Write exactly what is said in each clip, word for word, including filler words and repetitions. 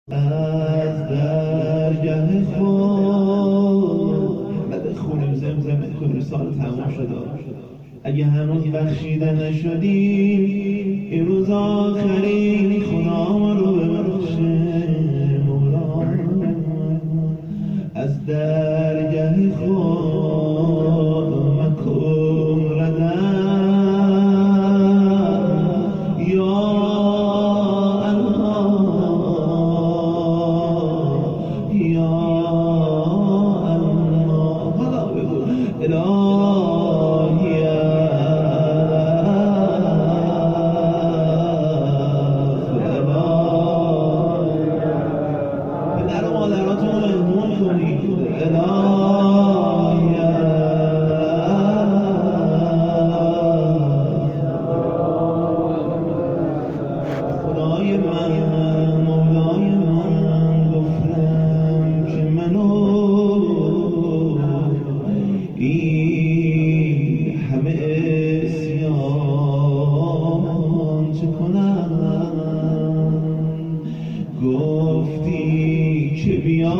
از درگه خود و بخونیم زمزمه کنیم سال تمام شده. اگه هنوز بخشیده نشدیم این روز آخرین خدا ما رو ببخشه مولا. از درگه خود مکن ردم یا گفتی که بیا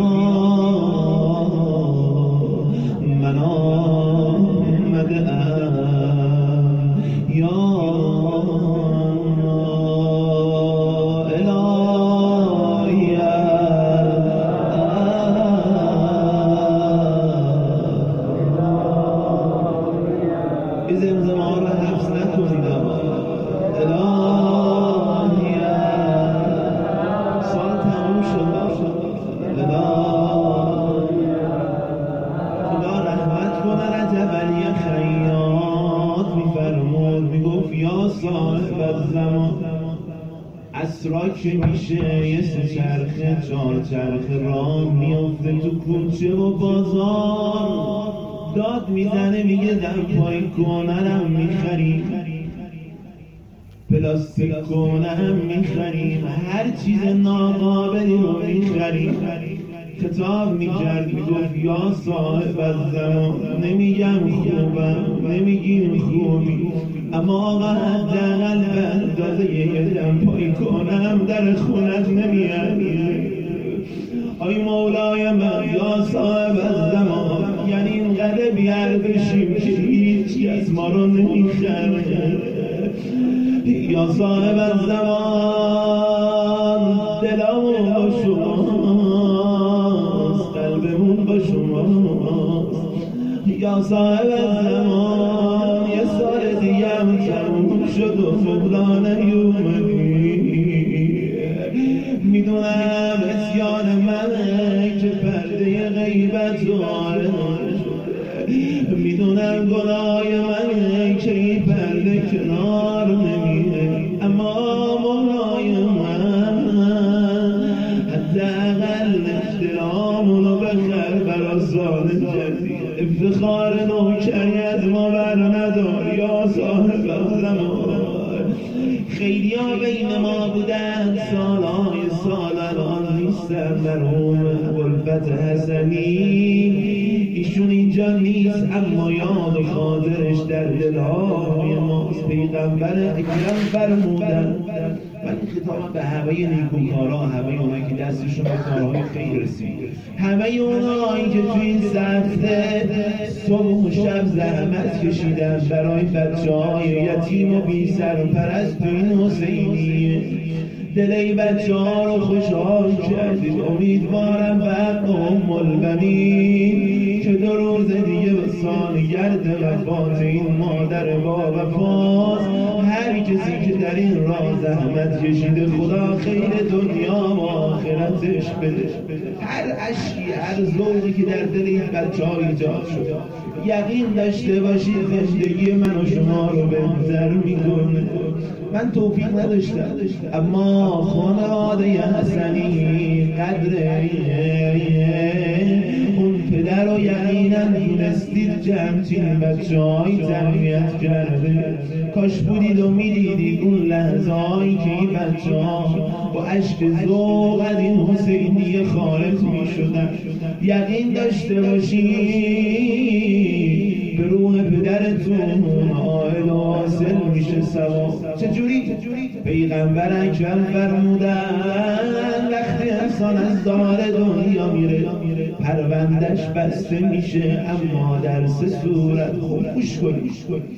من آمده ام یا الهی. این زمزمه ها رو حفظ نکنید ولی خیاط میفرمود میگفت یا صاحب الزمان اسرا که میشه یه سه چرخه چهار چرخه راه میافته تو کوچه و بازار داد میزنه میگه در پای کنرم میخریم پلاستیک کنرم میخریم هر چیز ناقابلی رو میخریم. خطاب میکرد میگفت یا صاحب الزمان نمیگم خوبم نمیگیم خوبی اما آقا حداقل به اندازه یه دم پای کنم در خونت نمیاد. آی مولای من یا صاحب الزمان یعنی اینقدر بیار بشیم که هیچی از ما رو نمیخره. یا صاحب الزمان دلمون با شماست قلبمون با شماست. یا صاحب الزمان یه سال دیگه هم تموم شد و مولا نیومدی. میدونم اسیان منه که پرده غیبت رو آره میدونم گناه منه که این پرده کنار نمیره اما مولای من حداقل احترامونو بخر برا سال جدید. افتخار نوکری از ما بر ندار یا صاحب الزمان. خیلی ها بین ما بودن سالهای سال الان نیستن. مرحوم ابوالفتح حسنی ایشون اینجا نیست اما یاد و خاطرش در دلهای ماست. پیغمبر اکرم فرمودن من این خطاب به همه نیکوکارا همه اونایی که دستشون به کارهای خیر رسید همه اونایی که توی این هفته صبح و شب زحمت کشیدن برای بچه های یتیم و بی سر و پرست تو این حسینیه دل ای بچه ها رو خوشحال کردید. امیدوارم به حق ام البنین که دو روز دیگه به سالگرد وفات این مادر با وفاست هر کسی که در این راه زحمت کشیده خدا خیر دنیا و آخرتش بده. هر عشقی هر ذوقی که در دل این بچه ها ایجاد شد یقین داشته باشید زندگی من و شما رو بهتر میکنه. من توفیق نداشتم اما خانواده حسنی قدر اون پدر رو یقینا دونستید جمعین بچه های تربیت کرده. کاش بودید و میدیدید اون لحظه هایی که این بچه ها با عشق ذوق از این حسینی خارج میشدن. یقین داشته باشید به روح پدرتون آئل و حاصل میشه ثواب. چجوری؟ پیغمبر اکرم فرمودن وقتی وقتی انسان از دار دنیا میره پروندش بسته میشه، اما در سه صورت خوب گوش کنید.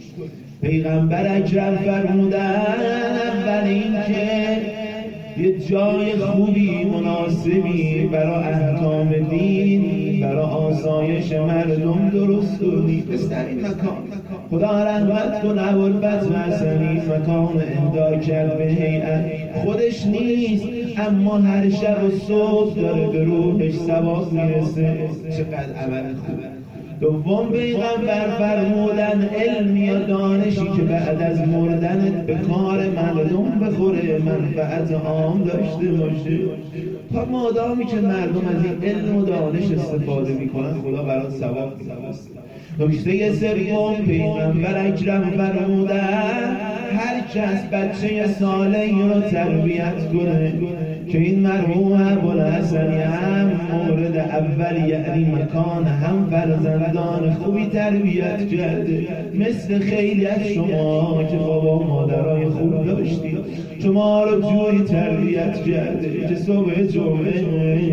پیغمبر اکرم فرمودن اول اینکه یه جای خوبی مناسبی برای احکام دین، برای آسایش مردم درست کنی. مثل این مکان خدا رحمت کنه ابوالفضل حسنی مکان اهدا کرد به هیئت، خودش نیست اما هر شب و صبح داره به روحش ثواب میرسه. چقدر عمل خوبه. دوم پیغمبر فرمودن علم یا دانشی که بعد از مردنت به کار مردم بخوره، منفعت عام داشته باشه. تا مادامی که مردم از این علم و دانش استفاده میکنن خدا برات ثواب میده. نکته سوم پیغمبر اکرم فرمودن هر کس بچه صالحی رو تربیت کنه که این مرحوم ابوالحسنی هم مورد اول، یعنی مکان هم فرزندان خوبی تربیت کرده. مثل خیلی از شما که بابا مادرای خوب داشتید شما رو جوری تربیت کرده که صبح جمعه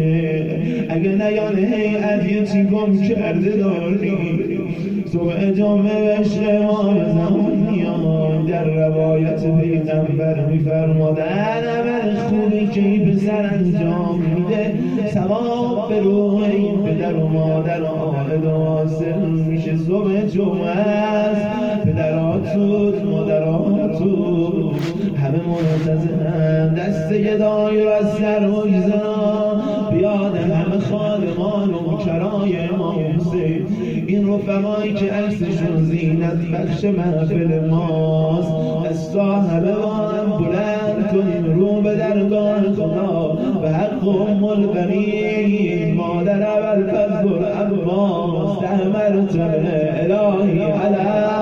اگه نیان هیئت یه چی گم کرده داری، صبح جمعه بشه ما بزمان میان. در روایت پیغمبر میفرمادن عمل خوبی که این پسر انجام میده ثواب به روح این پدر و مادر عائد و حاصل میشه. صبح جمعه است، پدراتون مادراتون همه منتظرن دسته گدایی را از سر بگذارن بیاد همه خادمان و مکرای امام حسین، این رفقایی که عکسشون زینت بخش محفل ماست، دستا همه بارم بلند کنیم رو به درگاه خدا به حق ام البنین مادر ابوالفضل العباس ده مرتبه الهی علی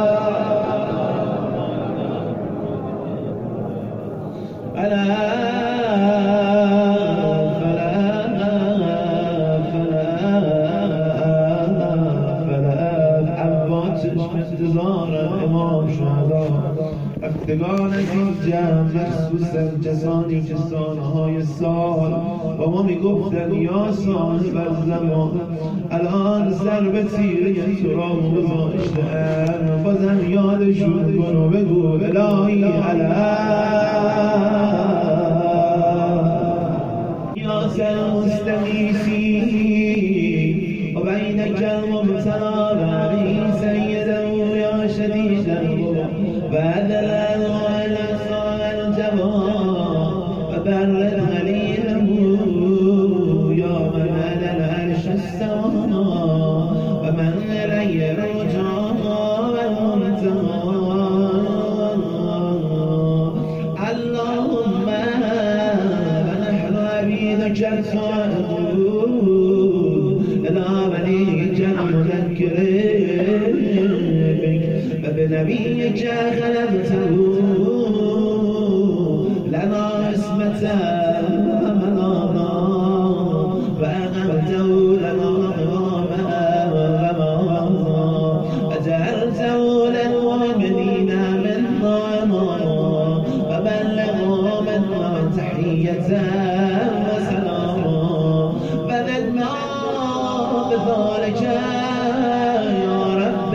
رفتگان از این جمع مخصوصا کسانی که سالهای سال با ما میگفتن یا صاحب الزمان، الان سر به تیره تو را گذاشتن، بازم یادشون کن و بگو الهی یا سر مستمیسی و بینک المبتلا بری سیده یا شدید بعد الأذغال صار الجبار وبرد عليهم يا من على العرش استوى ومن إليه رجع والمنتهى. اللهم فنحن عبيدك الصائمون إلى وليك المذكرين بنبيك خلقته لنا عصمة منانا وأقمته لنا غماما وجعلته للمؤمنين منا وبلغوا منا تحية وسلاما فزدنا بذلك يا رب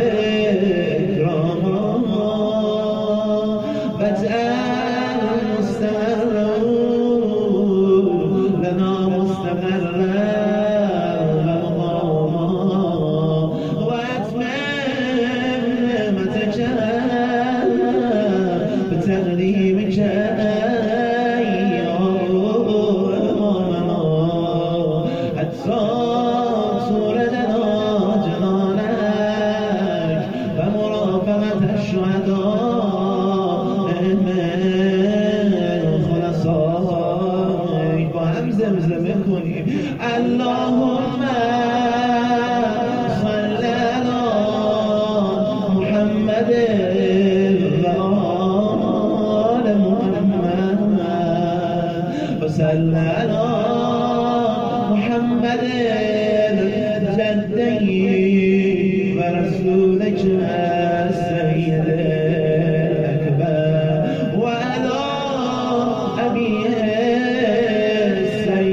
فاجعل مستمرا لنا مستمرا ومقاما واتمم نعمتك بتقديمك يا امامنا حتى تصور لنا جنانك ومرافقة الشهداء زمزمه کنیم. اللهم صل علی محمد و آل محمد و صل علی محمد جدی و رسولک سید الاکبر و علی ابیه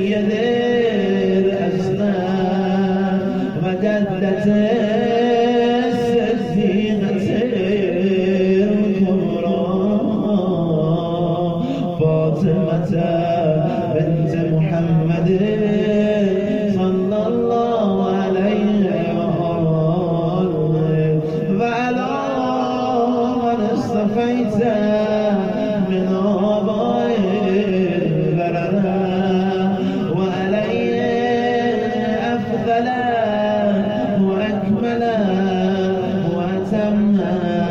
صلى الله عليه وآله وعلى من اصطفيت من آبائه البررة وعليه أفضل وأكمل وأتم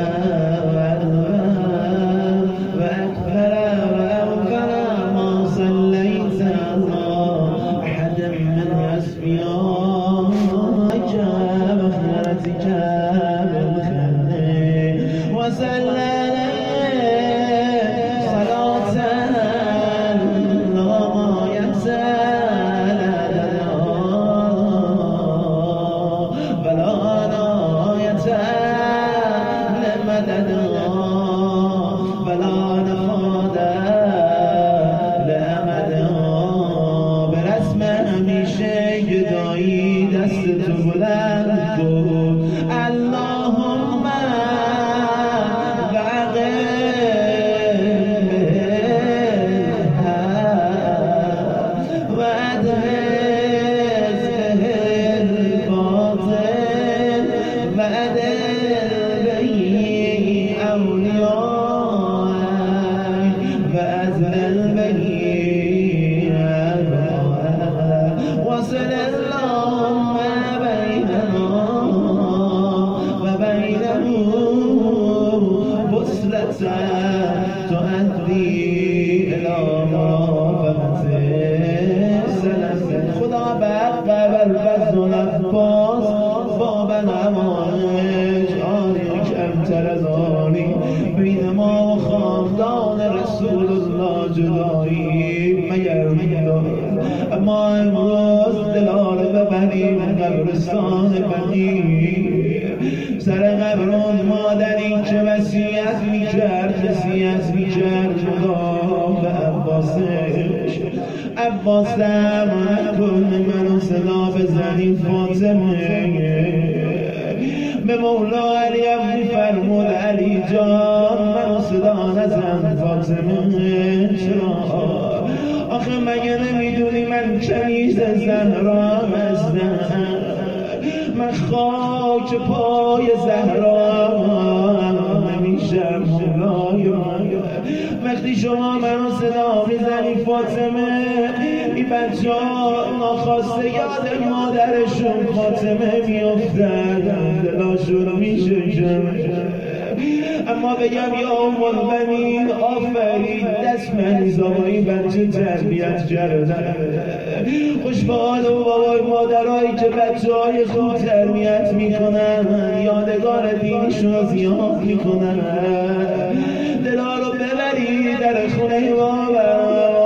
وأكثر وأوفر ما صليت الله أحد من أسمائك وخيرتك بالخير وسلم صلاة لا غاية لها ولا نهاية لمددها ولا نفاد لأمدها برسم همیشه گدایی دست تو بلند کن اللهم وصل اللهم بيننا وبينه وصلة تؤدي إلى مرافقة سلام خدا بقبل الفضل العباس باب نمایش آنی کمتر از آنی بین ما و خاندان رسول الله جدایی مگر ما امروز دلار ببریم قبرستان بقیع سر قبر اون مادری که وصیت میکرد وصیت میکرد خدا به عباسش عباس درمان کن منو صدا بزنی فاطمه به مولا علی ابی فرمود علی جان منو صدا نزن فاطمه چرا آخه مگه نمیدونی من کنیز زهرا هستم من خاک پای زهرا نمیشم مولای من وقتی شما منو صدا میزنی فاطمه این بچه ها ناخواسته یاد مادرشون فاطمه میافتن دلاشون میشکن اما بگم یا ام البنین آفرین دست مریضا با این بچه تربیت کردن خوشبال و بابای مادرهایی که بچه های خوب تربیت میکنن یادگار دینشون رو زیاد میکنن دلا رو ببری در خونه بابا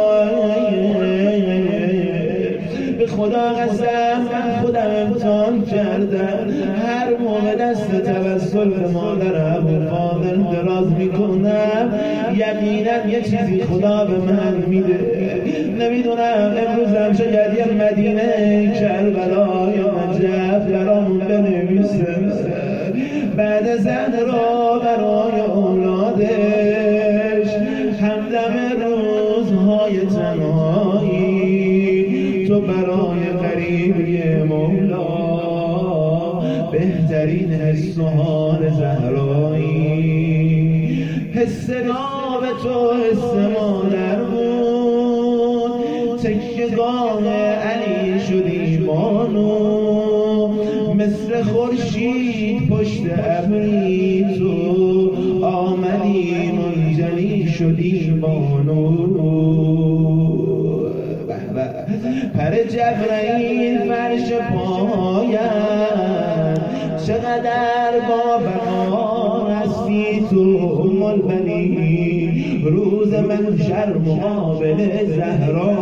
به خدا قسم من خودم امتحان کردم هر موقع دست توسل به مادرم و فاضل دراز میکنم یقینا یه چیزی خدا به من میده نمیدونم امروزم شاید یه مدینه کربلا یا نجف برامون بنویسه بعد زن را برای اولادش همدم روزهای تنهایی تو برای غریبی مولا بهترین حس و حال زهرایی حس ناب تو حس مادر بود تکیه‌گاه علی شدی بانو مثل خورشید پشت ابری تو آمدی منجلی شدی بانو پر جبرائیل فرش پایم چقدر با بقا هستی تو ام البنین روز محشر مقابل زهرا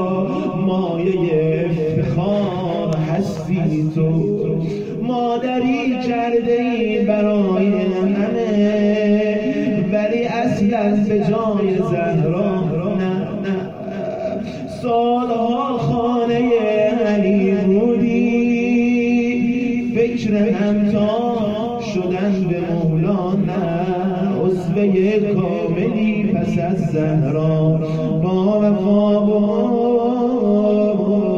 مایه افتخار هستی تو مادری کرده ای برای همه ولی اصلا به جای زهرا نه نه سالها خانه علی بودی فکر همتا شدن به مولانا عضوه کاملی پس از زهرا با وفا بود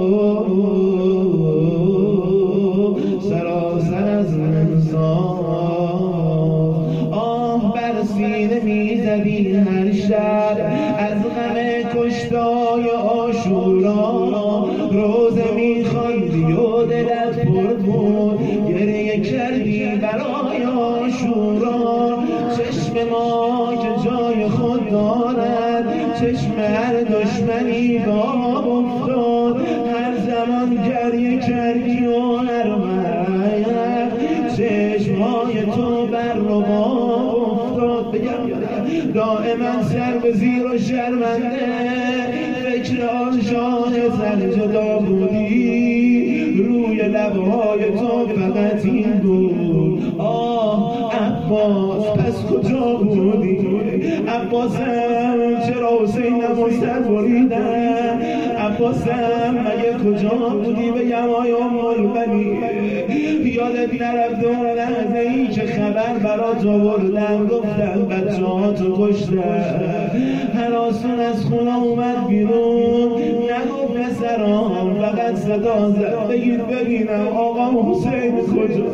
روزه میخواندی و دلت پر بود گریه کردی برای عاشورا چشم ما که جای خود دارد چشم هر دشمنی باب افتاد هر زمان گریه کردی و هر وقت چشمهای تو بر و باب افتاد بگم دائما سر به زیر و شرمنده فکر آن شاه سر جدا بودی روی لبهای تو فقط این بود آه عباس پس کجا بودی عباسم چرا حسینم و سر بریدن عباسم مگه کجا بودی بگم آی ام البنین یادت نرفت اون لحظه ای که خبر برات آوردن گفتن بچه ها تو کشتن هراسون از خونه اومد بیرون نگفت پسرام فقط صدا زد بگید ببینم آقا حسین کجا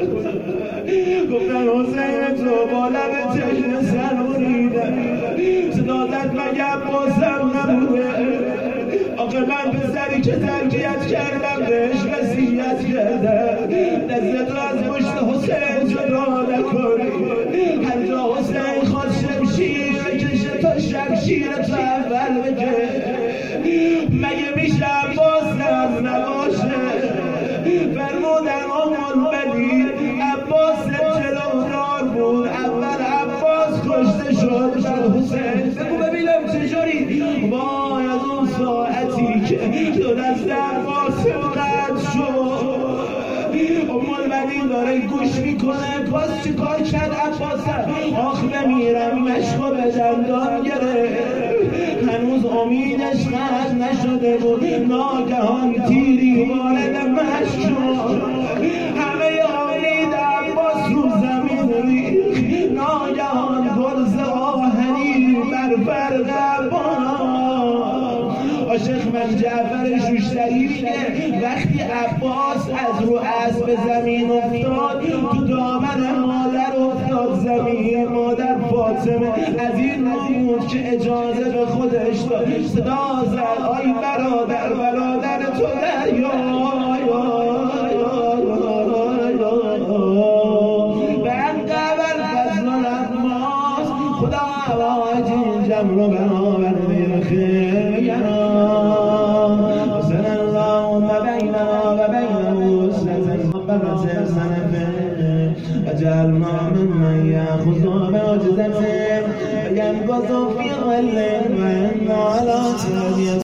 گفتن حسین تو با لب چشم سر بریدن صدا زد مگه عباسم نبوده آقا من پسری که تربیت کردم بهش وصیت کردم دستت رو از پشت حسین جدا نکنی هر جا حسین خواست شمشیر بکشه تا شمشیر تو اول بکشه مگه میشه عباسم نباشه فرمودن آمان ولی عباس جلودار بود اول عباس کشته شد شد حسین بگو ببینم چجوری وای از اون ساعتی که تو دست عباس قد شد امان ولی داره گوش میکنه باز چی کار کرد عباسم آخ بمیرم مشقا به دندان گرفت هنوز امیدش قطع نشده بود ناگهان تیری وارد مشق شد همه امید عباس رو زمین ریخت ناگهان گرز آهنی بر فرق عباس عاشق من جعفر شوشتری میگه وقتی عباس از رو اسب زمین افتاد تو دامن مادر افتاد زمین مادر فاطمه از این بود که اجازه به خودش داد صدا زد آی برادر برادر تو دریا به قبل فضل العباس خدا عواج این جمع رو برابر بیر خیر بگرام حسن اللهم بیننا و بینه حسن برسل سنفه وجعلنا ممن یأخذ بعجزته فینقذ فی ظل و انا علی